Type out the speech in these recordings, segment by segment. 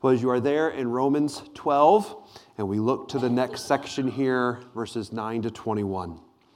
Well, as you are there in Romans 12, and we look to the next section here, verses 9 to 21.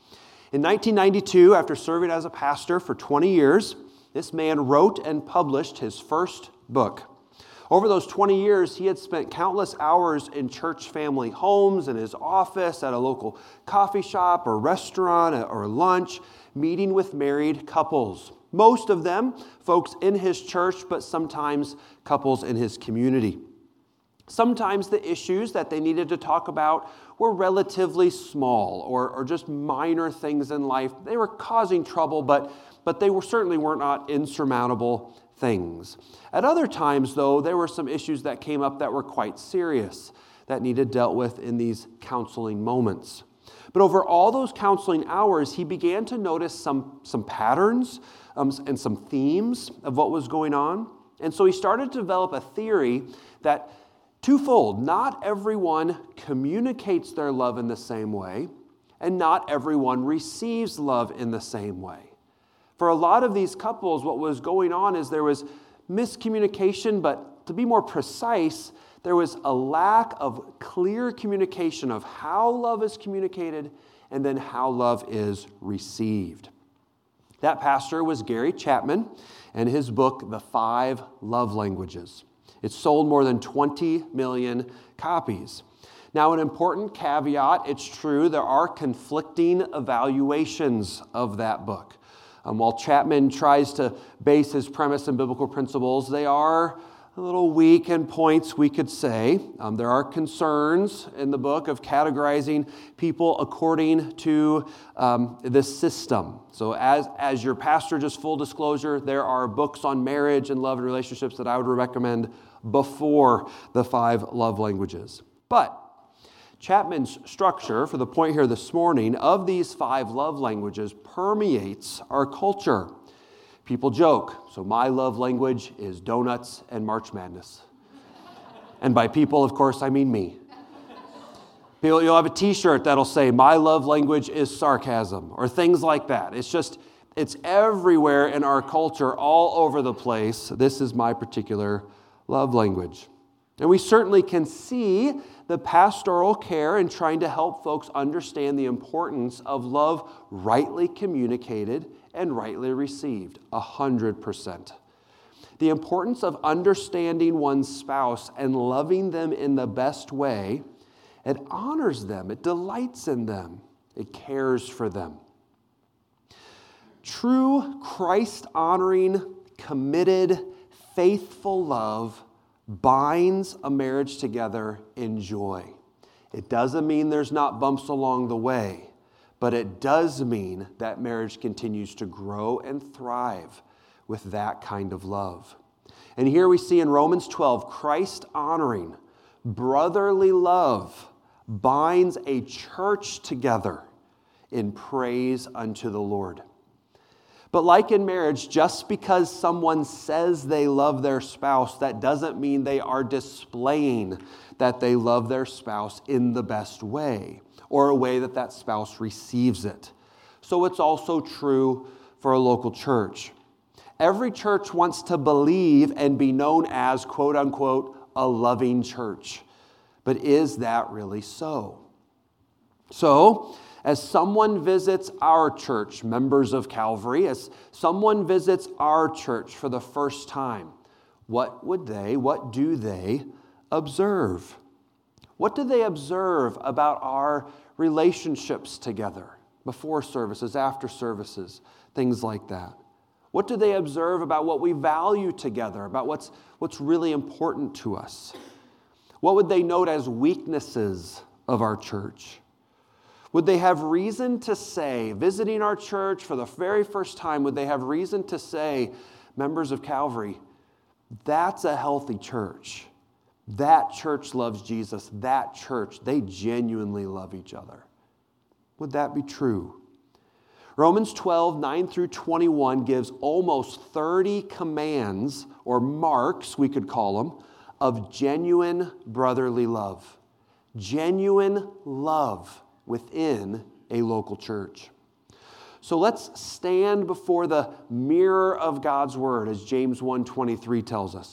In 1992, after serving as a pastor for 20 years, this man wrote and published his first book. Over those 20 years, he had spent countless hours in church family homes, in his office, at a local coffee shop or restaurant or lunch, meeting with married couples. Most of them folks in his church, but sometimes couples in his community. Sometimes the issues that they needed to talk about were relatively small or just minor things in life. They were causing trouble, but they certainly were not insurmountable things. At other times, though, there were some issues that came up that were quite serious that needed dealt with in these counseling moments. But over all those counseling hours, he began to notice some patterns and some themes of what was going on. And so he started to develop a theory that twofold, not everyone communicates their love in the same way, and not everyone receives love in the same way. For a lot of these couples, what was going on is there was miscommunication, but to be more precise, there was a lack of clear communication of how love is communicated and then how love is received. That pastor was Gary Chapman, and his book, The 5 Love Languages. It sold more than 20 million copies. Now, an important caveat, it's true, there are conflicting evaluations of that book. While Chapman tries to base his premise on biblical principles, they are a little weak in points, we could say. There are concerns in the book of categorizing people according to the system. So as your pastor, just full disclosure, there are books on marriage and love and relationships that I would recommend before the 5 love languages. But Chapman's structure, for the point here this morning, of these 5 love languages permeates our culture. People joke, so my love language is donuts and March Madness. And by people, of course, I mean me. You'll have a t-shirt that'll say, my love language is sarcasm, or things like that. It's everywhere in our culture, all over the place. This is my particular love language. And we certainly can see the pastoral care in trying to help folks understand the importance of love rightly communicated and rightly received, 100%. The importance of understanding one's spouse and loving them in the best way, it honors them, it delights in them, it cares for them. True Christ-honoring, committed, faithful love binds a marriage together in joy. It doesn't mean there's not bumps along the way, but it does mean that marriage continues to grow and thrive with that kind of love. And here we see in Romans 12, Christ-honoring, brotherly love binds a church together in praise unto the Lord. But like in marriage, just because someone says they love their spouse, that doesn't mean they are displaying that they love their spouse in the best way, or a way that that spouse receives it. So it's also true for a local church. Every church wants to believe and be known as, quote unquote, a loving church. But is that really so? So, as someone visits our church, members of Calvary, as someone visits our church for the first time, what do they observe? What do they observe about our relationships together, before services, after services, things like that? What do they observe about what we value together, about what's really important to us? What would they note as weaknesses of our church? Would they have reason to say, visiting our church for the very first time, would they have reason to say, members of Calvary, that's a healthy church. That church loves Jesus. That church, they genuinely love each other. Would that be true? Romans 12, 9 through 21 gives almost 30 commands, or marks, we could call them, of genuine brotherly love. Genuine love within a local church. So let's stand before the mirror of God's word, as James 1:23 tells us.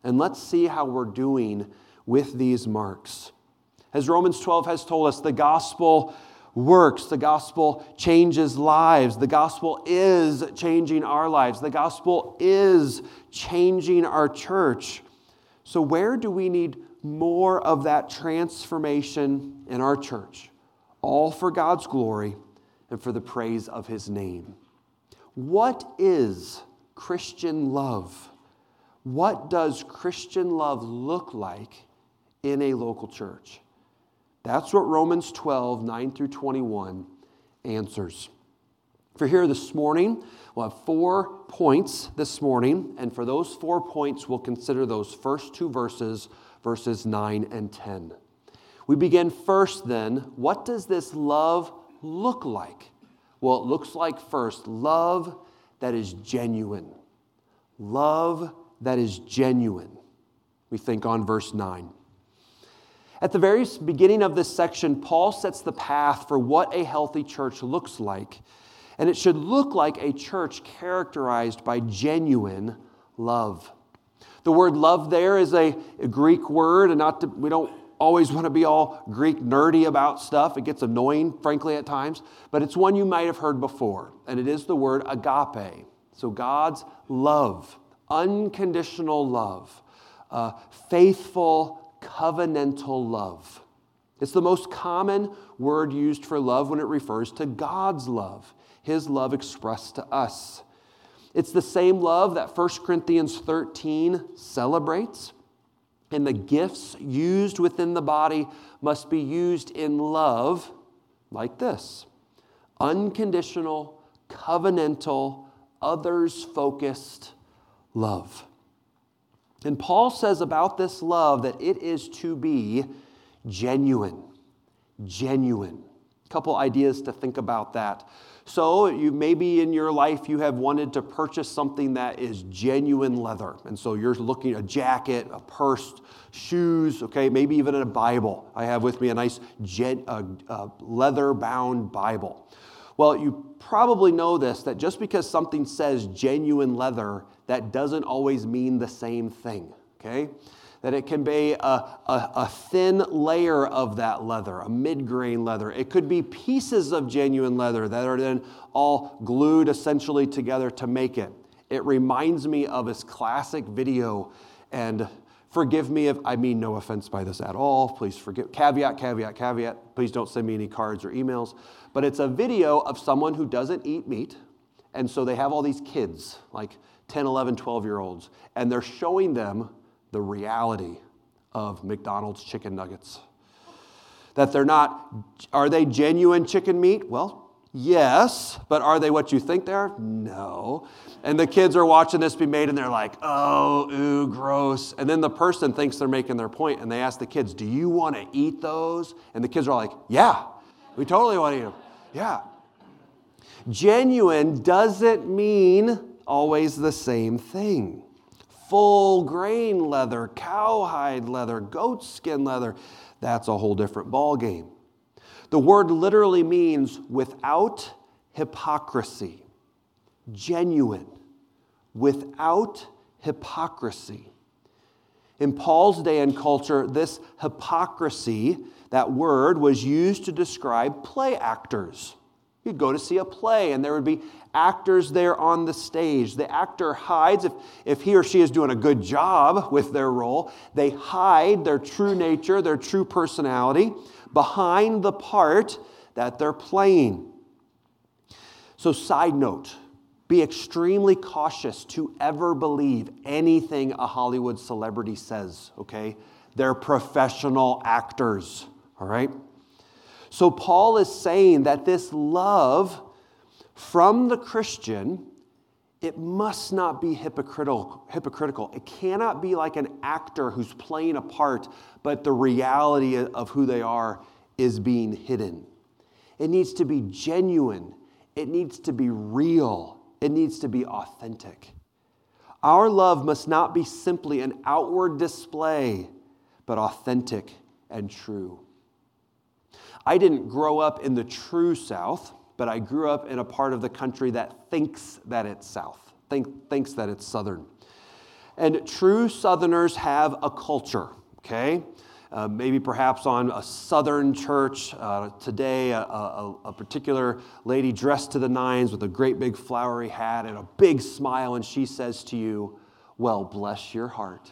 And let's see how we're doing with these marks. As Romans 12 has told us, the gospel works. The gospel changes lives. The gospel is changing our lives. The gospel is changing our church. So where do we need more of that transformation in our church? All for God's glory and for the praise of His name. What is Christian love? What does Christian love look like in a local church? That's what Romans 12, 9 through 21 answers. For here this morning, we'll have 4 points this morning, and for those 4 points, we'll consider those first 2 verses, verses 9 and 10. We begin first then, what does this love look like? Well, it looks like first, love that is genuine. Love that is genuine. We think on verse 9. At the very beginning of this section, Paul sets the path for what a healthy church looks like. And it should look like a church characterized by genuine love. The word love there is a Greek word, and we don't always want to be all Greek nerdy about stuff. It gets annoying, frankly, at times. But it's one you might have heard before, and it is the word agape. So God's love, unconditional love, faithful, covenantal love. It's the most common word used for love when it refers to God's love, His love expressed to us. It's the same love that 1 Corinthians 13 celebrates, and the gifts used within the body must be used in love like this: unconditional, covenantal, others-focused love. And Paul says about this love that it is to be genuine. Genuine. A couple ideas to think about that. So maybe in your life you have wanted to purchase something that is genuine leather. And so you're looking at a jacket, a purse, shoes, okay, maybe even a Bible. I have with me a nice leather-bound Bible. Well, you probably know this, that just because something says genuine leather, that doesn't always mean the same thing, okay? That it can be a thin layer of that leather, a mid-grain leather. It could be pieces of genuine leather that are then all glued essentially together to make it. It reminds me of this classic video, and forgive me if I mean no offense by this at all. Please forgive. Caveat, caveat, caveat. Please don't send me any cards or emails. But it's a video of someone who doesn't eat meat. And so they have all these kids, like 10, 11, 12-year-olds. And they're showing them the reality of McDonald's chicken nuggets. That they're not, are they genuine chicken meat? Well, yes. But are they what you think they are? No. And the kids are watching this be made and they're like, oh, ooh, gross. And then the person thinks they're making their point and they ask the kids, do you want to eat those? And the kids are like, yeah, we totally want to eat them. Yeah. Genuine doesn't mean always the same thing. Full grain leather, cowhide leather, goat skin leather, that's a whole different ballgame. The word literally means without hypocrisy. Genuine, without hypocrisy. In Paul's day and culture, this hypocrisy, that word, was used to describe play actors. You'd go to see a play and there would be actors there on the stage. The actor hides, if he or she is doing a good job with their role, they hide their true nature, their true personality behind the part that they're playing. So side note, be extremely cautious to ever believe anything a Hollywood celebrity says, okay? They're professional actors, all right? So Paul is saying that this love from the Christian, it must not be hypocritical. It cannot be like an actor who's playing a part, but the reality of who they are is being hidden. It needs to be genuine. It needs to be real. It needs to be authentic. Our love must not be simply an outward display, but authentic and true. I didn't grow up in the true South, but I grew up in a part of the country that thinks that it's South, thinks that it's Southern. And true Southerners have a culture, okay? Maybe perhaps on a Southern church today, a particular lady dressed to the nines with a great big flowery hat and a big smile, and she says to you, "Well, bless your heart."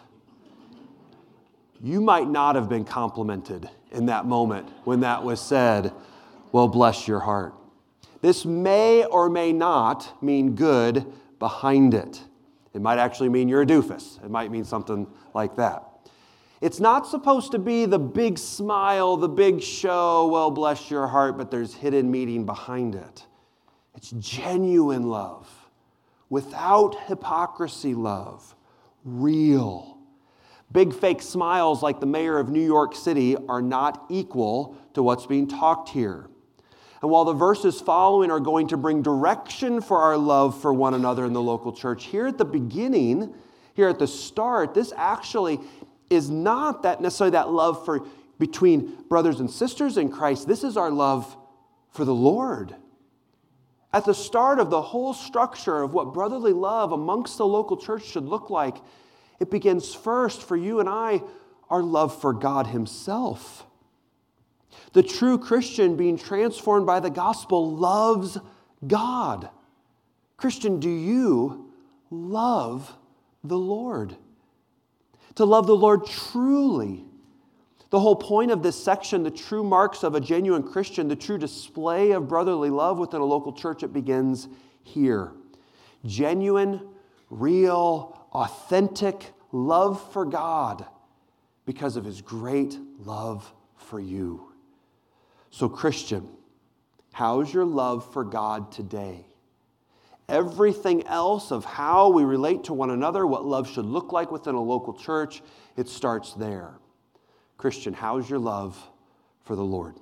You might not have been complimented in that moment when that was said, "Well, bless your heart." This may or may not mean good behind it. It might actually mean you're a doofus. It might mean something like that. It's not supposed to be the big smile, the big show, "Well, bless your heart," but there's hidden meaning behind it. It's genuine love, without hypocrisy love, real. Big fake smiles like the mayor of New York City are not equal to what's being talked here. And while the verses following are going to bring direction for our love for one another in the local church, here at the beginning, here at the start, this actually is not that necessarily that love for between brothers and sisters in Christ. This is our love for the Lord. At the start of the whole structure of what brotherly love amongst the local church should look like, it begins first for you and I, our love for God Himself. The true Christian being transformed by the gospel loves God. Christian, do you love the Lord? To love the Lord truly. The whole point of this section, the true marks of a genuine Christian, the true display of brotherly love within a local church, it begins here. Genuine, real, authentic love for God because of His great love for you. So, Christian, how's your love for God today? Everything else of how we relate to one another, what love should look like within a local church, it starts there. Christian, how's your love for the Lord?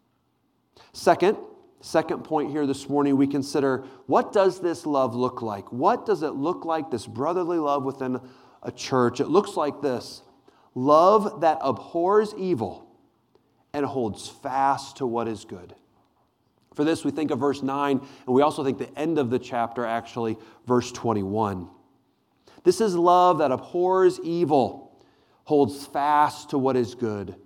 Second point here this morning, we consider, what does this love look like? What does it look like, this brotherly love within a church? It looks like this: love that abhors evil and holds fast to what is good. For this, we think of verse 9, and we also think the end of the chapter, actually, verse 21. This is love that abhors evil, holds fast to what is good.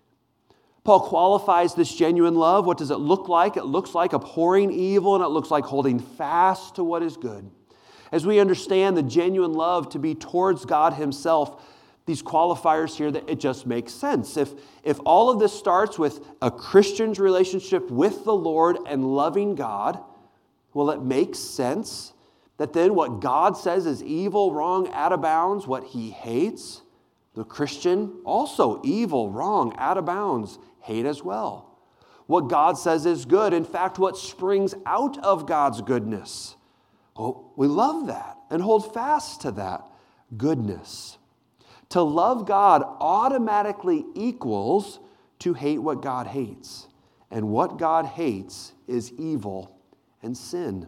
Paul qualifies this genuine love. What does it look like? It looks like abhorring evil, and it looks like holding fast to what is good. As we understand the genuine love to be towards God Himself, these qualifiers here, that it just makes sense. If all of this starts with a Christian's relationship with the Lord and loving God, well, it makes sense that then what God says is evil, wrong, out of bounds, what He hates, the Christian also evil, wrong, out of bounds, hate as well. What God says is good, in fact, what springs out of God's goodness. Oh, we love that and hold fast to that goodness. To love God automatically equals to hate what God hates. And what God hates is evil and sin.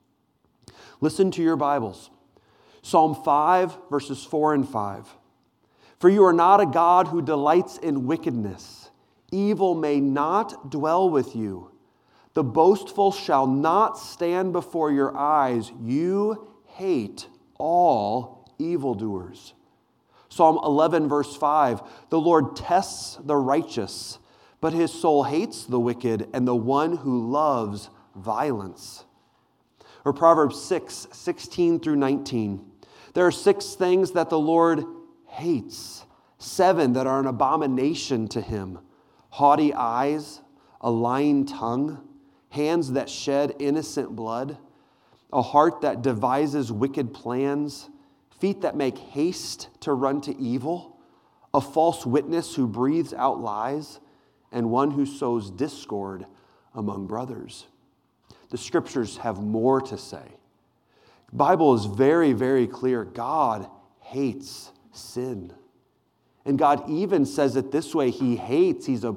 Listen to your Bibles. Psalm 5, verses 4 and 5. For you are not a God who delights in wickedness. Evil may not dwell with you. The boastful shall not stand before your eyes. You hate all evildoers. Psalm 11, verse 5, the Lord tests the righteous, but His soul hates the wicked and the one who loves violence. Or Proverbs 6, 16 through 19. There are 6 things that the Lord hates, 7 that are an abomination to Him: haughty eyes, a lying tongue, hands that shed innocent blood, a heart that devises wicked plans, feet that make haste to run to evil, a false witness who breathes out lies, and one who sows discord among brothers. The Scriptures have more to say. The Bible is very, very clear. God hates sin. And God even says it this way: He hates, He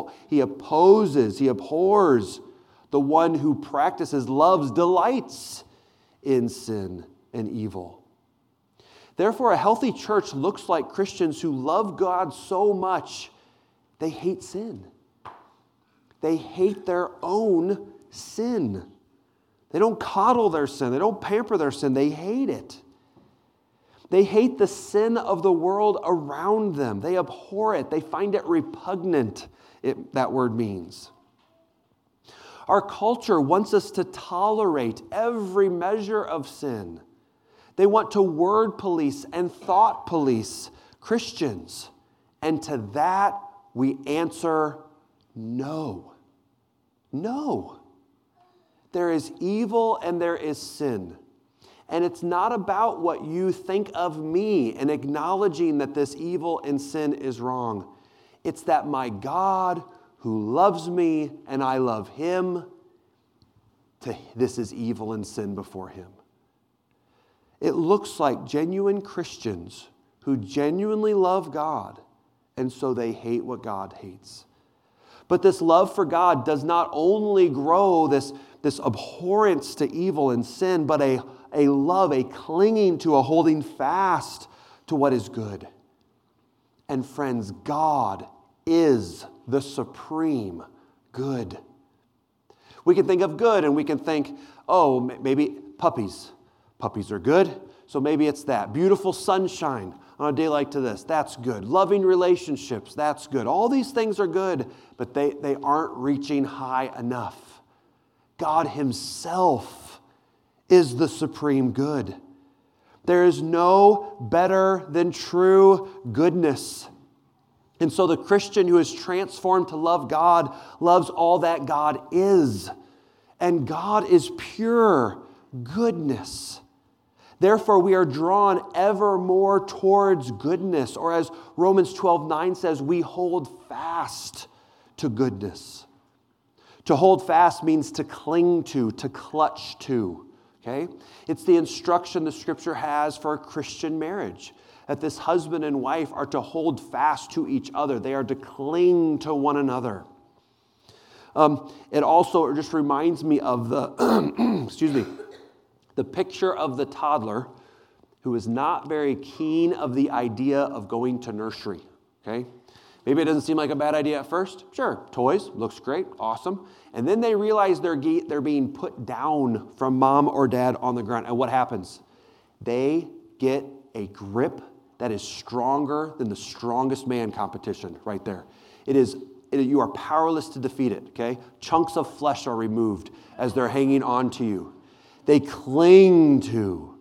opposes, He abhors the one who practices, loves, delights in sin and evil. Therefore, a healthy church looks like Christians who love God so much, they hate sin. They hate their own sin. They don't coddle their sin. They don't pamper their sin. They hate it. They hate the sin of the world around them. They abhor it. They find it repugnant, that word means. Our culture wants us to tolerate every measure of sin. They want to word police and thought police Christians. And to that we answer no. No. There is evil and there is sin. And it's not about what you think of me and acknowledging that this evil and sin is wrong. It's that my God, who loves me and I love him, this is evil and sin before him. It looks like genuine Christians who genuinely love God, and so they hate what God hates. But this love for God does not only grow this abhorrence to evil and sin, but a love, a clinging to, a holding fast to what is good. And friends, God is the supreme good. We can think of good and we can think, oh, maybe puppies. Puppies are good, so maybe it's that. Beautiful sunshine on a day like this, that's good. Loving relationships, that's good. All these things are good, but they aren't reaching high enough. God himself is the supreme good. There is no better than true goodness. And so the Christian who is transformed to love God loves all that God is. And God is pure goodness. Therefore, we are drawn ever more towards goodness. Or as Romans 12:9 says, we hold fast to goodness. To hold fast means to cling to clutch to. Okay? It's the instruction the Scripture has for a Christian marriage. That this husband and wife are to hold fast to each other. They are to cling to one another. It also just reminds me of the picture of the toddler who is not very keen of the idea of going to nursery. Okay? Maybe it doesn't seem like a bad idea at first. Sure, toys, looks great, awesome. And then they realize they're being put down from mom or dad on the ground. And what happens? They get a grip that is stronger than the strongest man competition right there. You are powerless to defeat it, okay? Chunks of flesh are removed as they're hanging on to you. They cling to,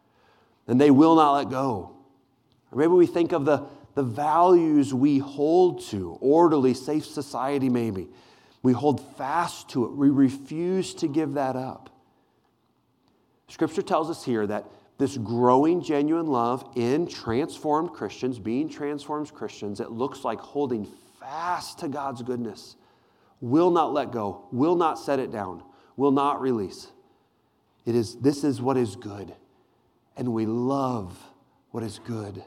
and they will not let go. Or maybe we think of the values we hold to, orderly, safe society maybe. We hold fast to it. We refuse to give that up. Scripture tells us here that this growing genuine love in transformed Christians, being transformed Christians, it looks like holding fast to God's goodness. Will not let go, will not set it down, will not release. This is what is good, and we love what is good.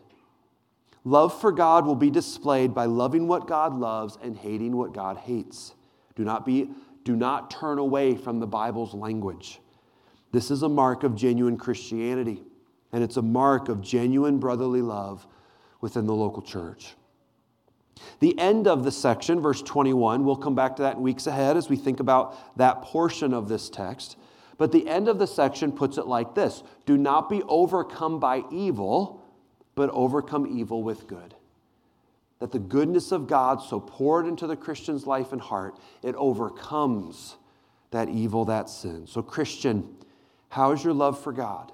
Love for God will be displayed by loving what God loves and hating what God hates. Do not turn away from the Bible's language. This is a mark of genuine Christianity, and it's a mark of genuine brotherly love within the local church. The end of the section, verse 21, we'll come back to that in weeks ahead as we think about that portion of this text. But the end of the section puts it like this: do not be overcome by evil, but overcome evil with good. That the goodness of God so poured into the Christian's life and heart, it overcomes that evil, that sin. So Christian, how is your love for God?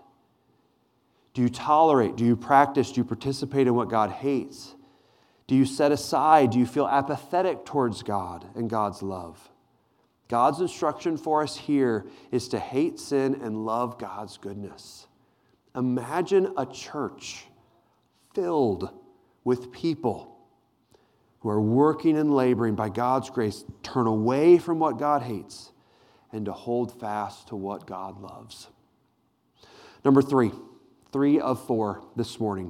Do you tolerate? Do you practice? Do you participate in what God hates? Do you set aside? Do you feel apathetic towards God and God's love? God's instruction for us here is to hate sin and love God's goodness. Imagine a church filled with people who are working and laboring by God's grace, turn away from what God hates and to hold fast to what God loves. Number 3 of 4 this morning.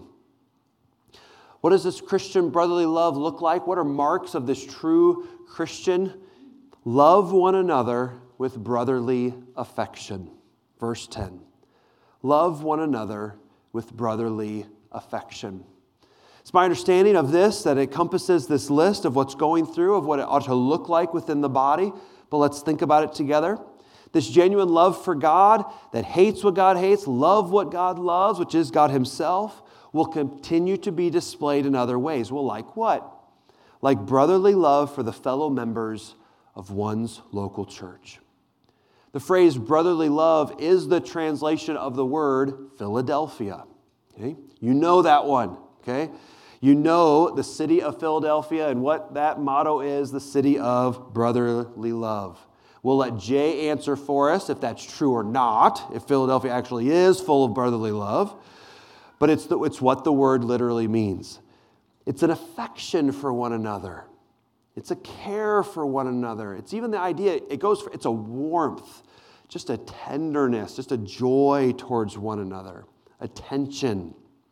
What does this Christian brotherly love look like? What are marks of this true Christian? Love one another with brotherly affection. Verse 10. Love one another with brotherly affection. It's my understanding of this that it encompasses this list of what's going through, of what it ought to look like within the body. But let's think about it together. This genuine love for God that hates what God hates, love what God loves, which is God himself, will continue to be displayed in other ways. Well, like what? Like brotherly love for the fellow members of one's local church. The phrase brotherly love is the translation of the word Philadelphia. Okay? You know that one. Okay? You know the city of Philadelphia and what that motto is, the city of brotherly love. We'll let Jay answer for us if that's true or not, if Philadelphia actually is full of brotherly love. But it's what the word literally means. It's an affection for one another. It's a care for one another. It's even the idea, it's a warmth, just a tenderness, just a joy towards one another, attention.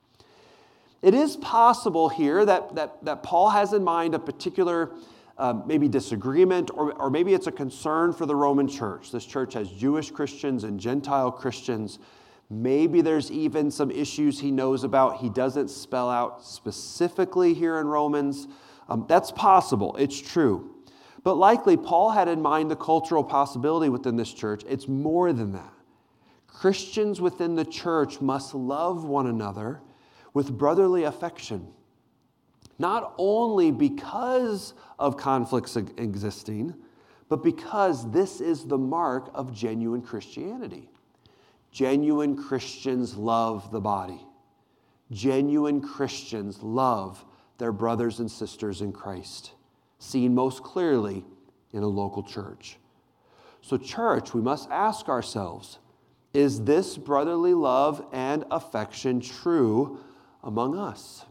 It is possible here that Paul has in mind a particular maybe disagreement, or maybe it's a concern for the Roman church. This church has Jewish Christians and Gentile Christians. Maybe there's even some issues he knows about. He doesn't spell out specifically here in Romans. That's possible. It's true. But likely, Paul had in mind the cultural possibility within this church. It's more than that. Christians within the church must love one another with brotherly affection, not only because of conflicts existing, but because this is the mark of genuine Christianity. Genuine Christians love the body. Genuine Christians love their brothers and sisters in Christ, seen most clearly in a local church. So, church, we must ask ourselves, is this brotherly love and affection true among us?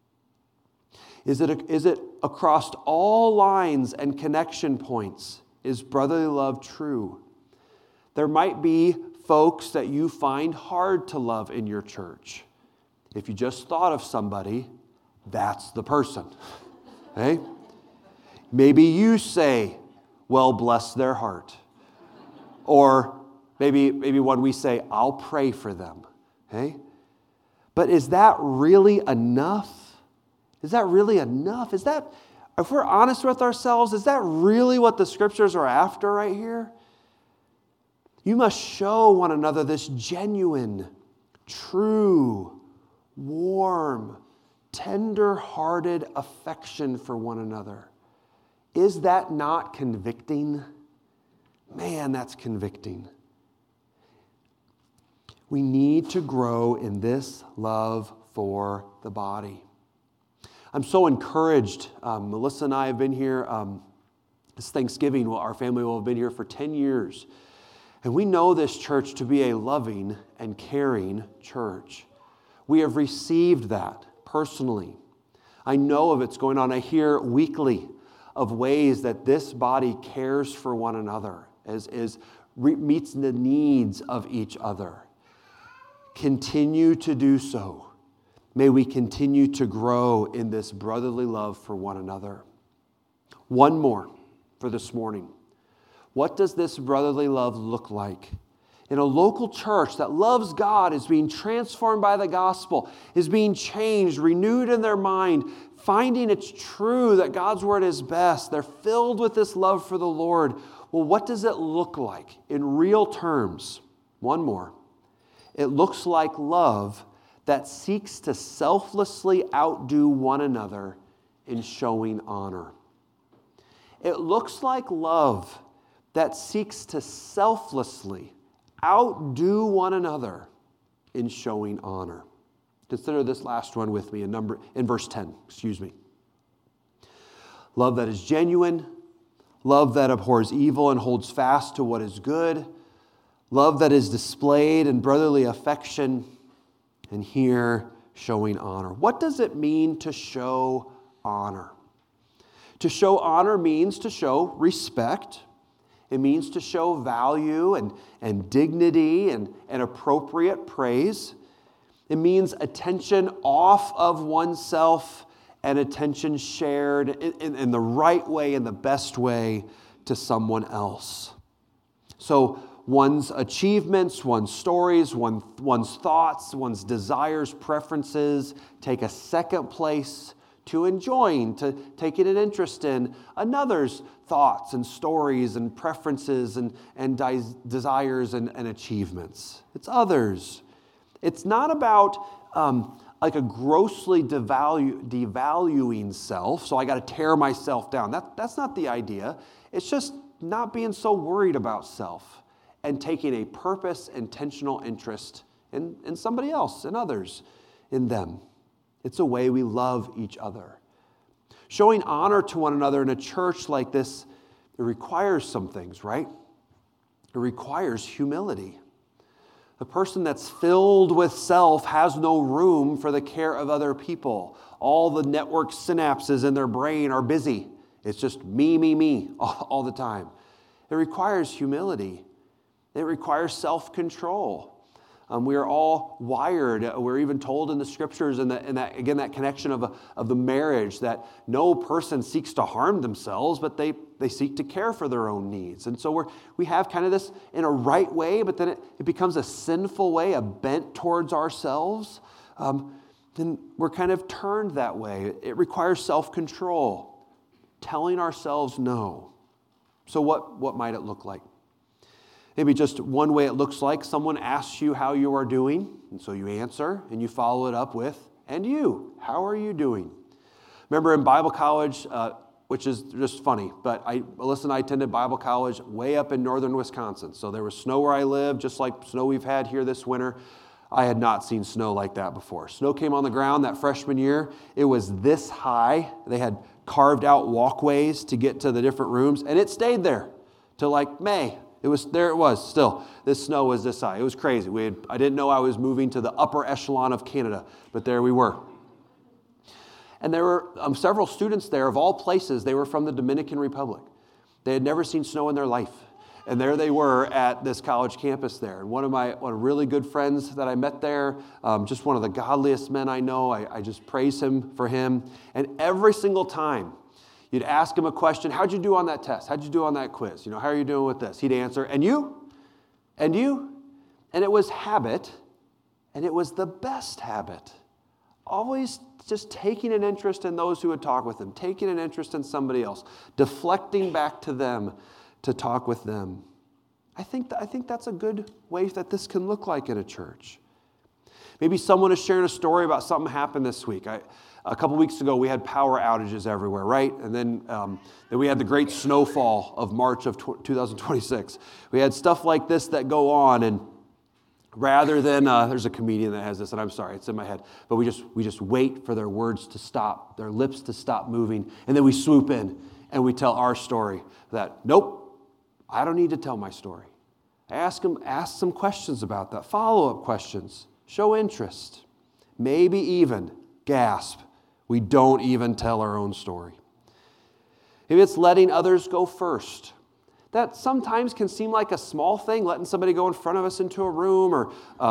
Is it across all lines and connection points? Is brotherly love true? There might be folks that you find hard to love in your church. If you just thought of somebody, that's the person. Okay? Maybe you say, well, bless their heart. Or maybe when we say, I'll pray for them. Okay? But is that really enough? Is that really enough? If we're honest with ourselves, is that really what the scriptures are after right here? You must show one another this genuine, true, warm, tender-hearted affection for one another. Is that not convicting? Man, that's convicting. We need to grow in this love for the body. I'm so encouraged. Melissa and I have been here this Thanksgiving. Our family will have been here for 10 years. And we know this church to be a loving and caring church. We have received that personally. I know of it's going on. I hear weekly of ways that this body cares for one another, meets the needs of each other. Continue to do so. May we continue to grow in this brotherly love for one another. One more for this morning. What does this brotherly love look like? In a local church that loves God, is being transformed by the gospel, is being changed, renewed in their mind, finding it's true that God's word is best. They're filled with this love for the Lord. Well, what does it look like in real terms? One more. It looks like love that seeks to selflessly outdo one another in showing honor. It looks like love that seeks to selflessly outdo one another in showing honor. Consider this last one with me in verse 10. Love that is genuine, love that abhors evil and holds fast to what is good, love that is displayed in brotherly affection, and here showing honor. What does it mean to show honor? To show honor means to show respect. It means to show value and dignity and appropriate praise. It means attention off of oneself and attention shared in the right way, in the best way to someone else. So one's achievements, one's stories, one's thoughts, one's desires, preferences take a second place to enjoying, to taking an interest in another's thoughts and stories and preferences and desires and achievements. It's others. It's not about like a grossly devaluing self, so I got to tear myself down. That's not the idea. It's just not being so worried about self and taking a purpose, intentional interest in somebody else, in others, in them. It's a way we love each other. Showing honor to one another in a church like this, it requires some things, right? It requires humility. The person that's filled with self has no room for the care of other people. All the network synapses in their brain are busy. It's just me, all the time. It requires humility. It requires self-control. We are all wired. We're even told in the scriptures, in that connection of the marriage, that no person seeks to harm themselves, but they seek to care for their own needs. And so we have kind of this in a right way, but then it becomes a sinful way, a bent towards ourselves. Then we're kind of turned that way. It requires self-control, telling ourselves no. So what might it look like? Maybe just one way it looks like, someone asks you how you are doing, and so you answer, and you follow it up with, and you, how are you doing? Remember in Bible college, which is just funny, but Alyssa and I attended Bible college way up in northern Wisconsin. So there was snow where I lived, just like snow we've had here this winter. I had not seen snow like that before. Snow came on the ground that freshman year. It was this high. They had carved out walkways to get to the different rooms, and it stayed there till like May. It was still. This snow was this high. It was crazy. I didn't know I was moving to the upper echelon of Canada, but there we were. And there were several students there of all places. They were from the Dominican Republic. They had never seen snow in their life. And there they were at this college campus there. And one of my really good friends that I met there, just one of the godliest men I know, I just praise him for him. And every single time, you'd ask him a question, how'd you do on that test? How'd you do on that quiz? How are you doing with this? He'd answer, and you? And you? And it was habit, and it was the best habit. Always just taking an interest in those who would talk with him, taking an interest in somebody else, deflecting back to them to talk with them. I think that's a good way that this can look like in a church. Maybe someone is sharing a story about something happened this week. A couple weeks ago, we had power outages everywhere, right? And then we had the great snowfall of March of 2026. We had stuff like this that go on, and rather than, there's a comedian that has this, and I'm sorry, it's in my head, but we just wait for their words to stop, their lips to stop moving, and then we swoop in, and we tell our story that, nope, I don't need to tell my story. Ask some questions about that, follow-up questions, show interest, maybe even gasp. We don't even tell our own story. Maybe it's letting others go first. That sometimes can seem like a small thing, letting somebody go in front of us into a room, or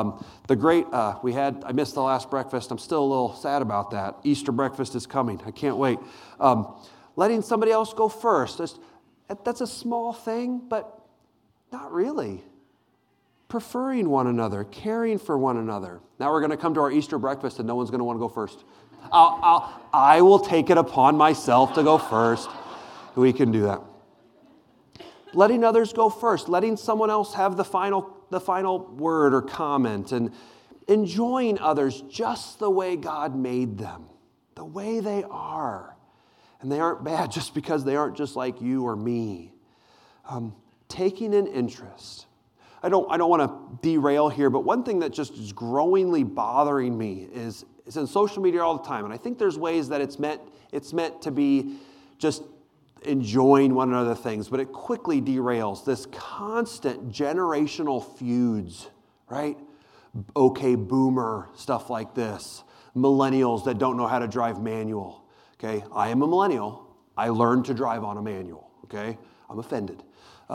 I missed the last breakfast. I'm still a little sad about that. Easter breakfast is coming. I can't wait. Letting somebody else go first. That's a small thing, but not really. Preferring one another, caring for one another. Now we're going to come to our Easter breakfast, and no one's going to want to go first. I will take it upon myself to go first. We can do that. Letting others go first, letting someone else have the final word or comment, and enjoying others just the way God made them, the way they are. And they aren't bad just because they aren't just like you or me. Taking an interest. I don't want to derail here, but one thing that just is growingly bothering me is in social media all the time, and I think there's ways that it's meant to be just enjoying one another things, but it quickly derails this constant generational feuds, right? Okay, boomer, stuff like this. Millennials that don't know how to drive manual, okay? I am a millennial. I learned to drive on a manual, okay? I'm offended.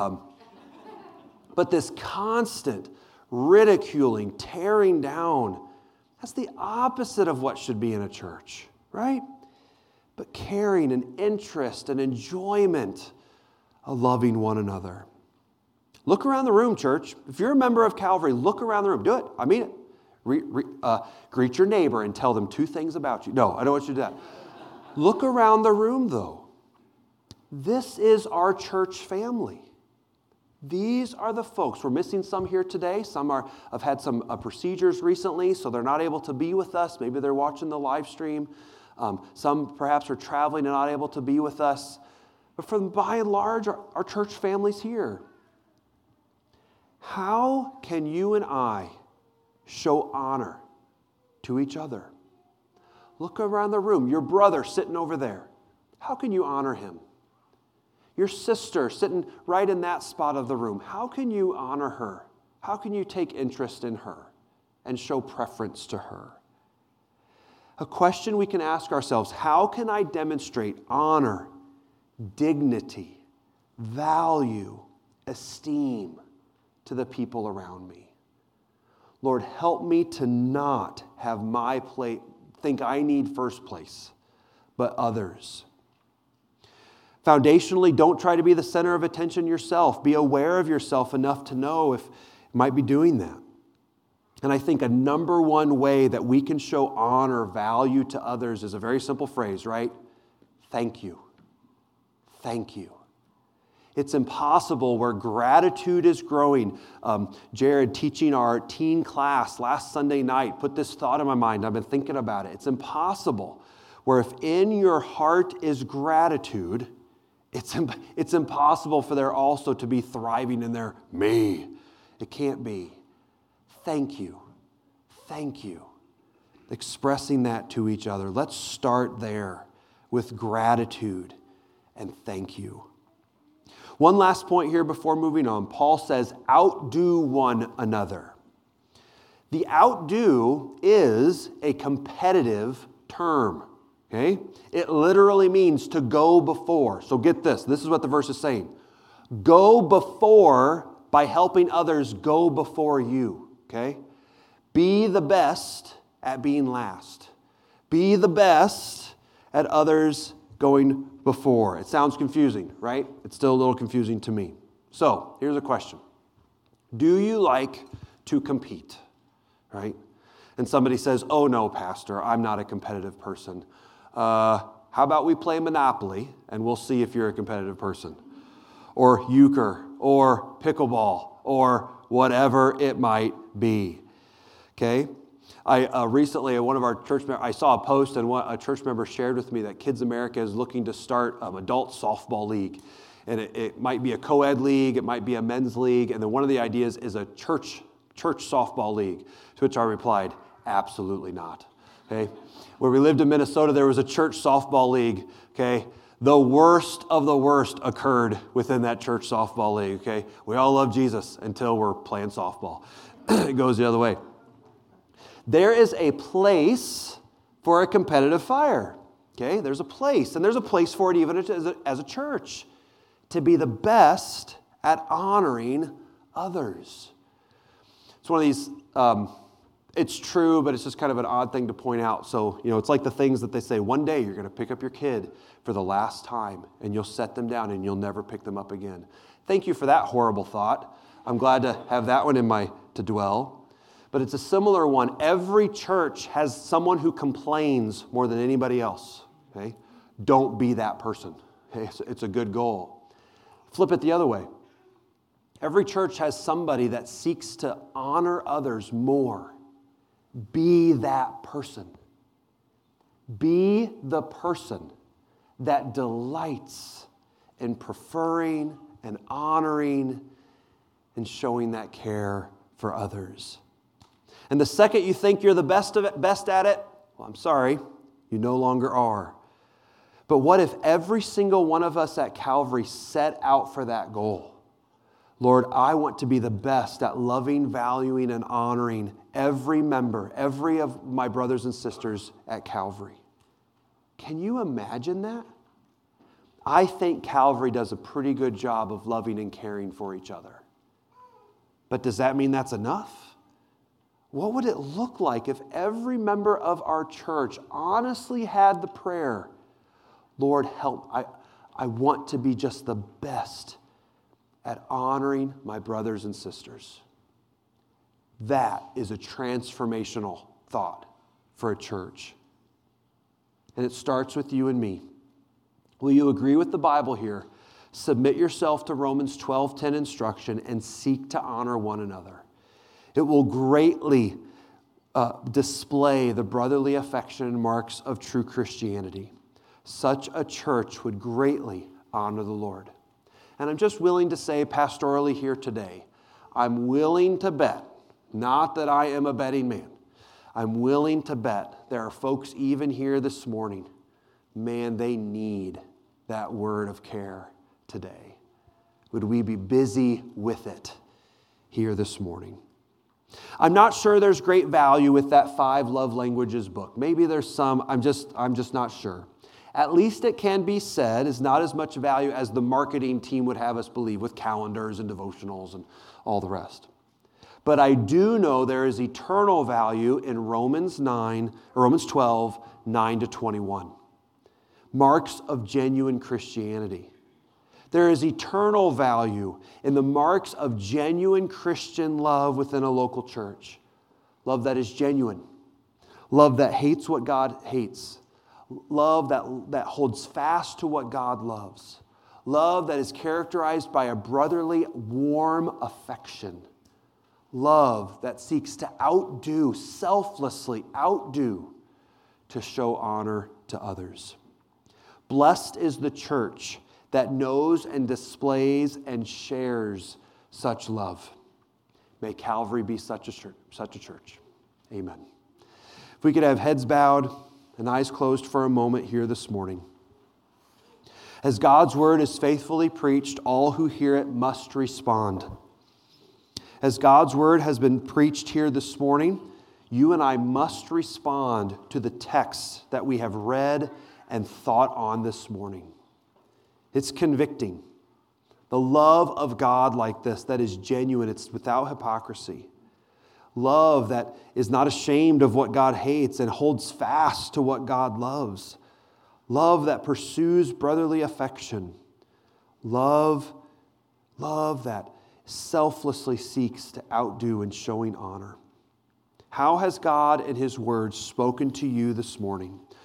But this constant ridiculing, tearing down, that's the opposite of what should be in a church, right? But caring and interest and enjoyment of loving one another. Look around the room, church. If you're a member of Calvary, look around the room. Do it. I mean it. Greet your neighbor and tell them 2 things about you. No, I don't want you to do that. Look around the room, though. This is our church family. These are the folks. We're missing some here today. Some have had some procedures recently, so they're not able to be with us. Maybe they're watching the live stream. Some perhaps are traveling and not able to be with us. But by and large, our church family's here. How can you and I show honor to each other? Look around the room. Your brother sitting over there. How can you honor him? Your sister sitting right in that spot of the room. How can you honor her? How can you take interest in her and show preference to her? A question we can ask ourselves, how can I demonstrate honor, dignity, value, esteem to the people around me? Lord, help me to not have my plate, think I need first place, but others. Foundationally, don't try to be the center of attention yourself. Be aware of yourself enough to know if you might be doing that. And I think a number one way that we can show honor, value to others is a very simple phrase, right? Thank you. Thank you. It's impossible where gratitude is growing. Jared, teaching our teen class last Sunday night, put this thought in my mind. I've been thinking about it. It's impossible where if in your heart is gratitude, it's impossible for there also to be thriving in there, me. It can't be. Thank you. Thank you. Expressing that to each other. Let's start there with gratitude and thank you. One last point here before moving on. Paul says, outdo one another. The outdo is a competitive term. Okay? It literally means to go before. So get this. This is what the verse is saying. Go before by helping others go before you. Okay? Be the best at being last. Be the best at others going before. It sounds confusing, right? It's still a little confusing to me. So here's a question. Do you like to compete? Right? And somebody says, oh no, Pastor, I'm not a competitive person. How about we play Monopoly and we'll see if you're a competitive person? Or euchre, or pickleball, or whatever it might be. Okay? I recently, one of our church members, I saw a post and a church member shared with me that Kids America is looking to start an adult softball league. And it might be a co-ed league, it might be a men's league, and then one of the ideas is a church softball league, to which I replied, absolutely not. Okay? Where we lived in Minnesota, there was a church softball league, okay? The worst of the worst occurred within that church softball league, okay? We all love Jesus until we're playing softball. It goes the other way. There is a place for a competitive fire, okay? There's a place, and there's a place for it even as a church, to be the best at honoring others. It's one of these... It's true, but it's just kind of an odd thing to point out. So, it's like the things that they say, one day you're going to pick up your kid for the last time, and you'll set them down, and you'll never pick them up again. Thank you for that horrible thought. I'm glad to have that one to dwell. But it's a similar one. Every church has someone who complains more than anybody else. Okay? Don't be that person. Okay? So it's a good goal. Flip it the other way. Every church has somebody that seeks to honor others more. Be that person. Be the person that delights in preferring and honoring and showing that care for others. And the second you think you're the best at it, well, I'm sorry, you no longer are. But what if every single one of us at Calvary set out for that goal? Lord, I want to be the best at loving, valuing, and honoring every member, every of my brothers and sisters at Calvary. Can you imagine that? I think Calvary does a pretty good job of loving and caring for each other. But does that mean that's enough? What would it look like if every member of our church honestly had the prayer, Lord, help, I want to be just the best at honoring my brothers and sisters. That is a transformational thought for a church. And it starts with you and me. Will you agree with the Bible here, Submit yourself to Romans 12:10 instruction and seek to honor one another. It will greatly display the brotherly affection and marks of true Christianity. Such a church would greatly honor the Lord. And I'm just willing to say pastorally here today, I'm willing to bet, not that I am a betting man, I'm willing to bet there are folks even here this morning, man, they need that word of care today. Would we be busy with it here this morning? I'm not sure there's great value with that 5 love languages book. Maybe there's some, I'm just not sure. At least it can be said is not as much value as the marketing team would have us believe with calendars and devotionals and all the rest. But I do know there is eternal value in Romans 12, 9 to 21. Marks of genuine Christianity. There is eternal value in the marks of genuine Christian love within a local church. Love that is genuine. Love that hates what God hates. Love that holds fast to what God loves. Love that is characterized by a brotherly, warm affection. Love that seeks to selflessly outdo, to show honor to others. Blessed is the church that knows and displays and shares such love. May Calvary be such a church. Amen. If we could have heads bowed and eyes closed for a moment here this morning. As God's word is faithfully preached, all who hear it must respond. As God's word has been preached here this morning, you and I must respond to the texts that we have read and thought on this morning. It's convicting. The love of God like this, that is genuine, it's without hypocrisy. Love that is not ashamed of what God hates and holds fast to what God loves. Love that pursues brotherly affection. Love that selflessly seeks to outdo in showing honor. How has God in His Word spoken to you this morning?